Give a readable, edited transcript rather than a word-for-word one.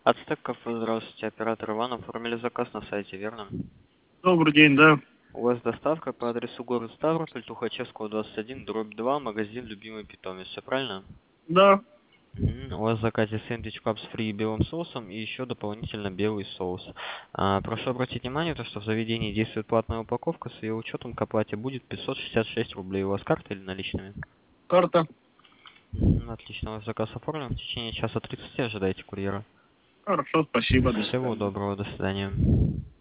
Ацтеков, здравствуйте, оператор Иван, оформили заказ на сайте, верно? Добрый день, да. У вас доставка по адресу город Ставрополь, Тухачевского, 21/2, магазин «Любимый питомец», все правильно? Да. У вас в заказе сэндвич папс фри белым соусом и еще дополнительно белый соус. Прошу обратить внимание, то, что в заведении действует платная упаковка, с ее учетом к оплате будет 566 рублей. У вас карта или наличными? Карта. Отлично, у вас заказ оформлен. В течение часа 30 ожидайте курьера. Хорошо, спасибо, до Всего свидания. доброго, до свидания.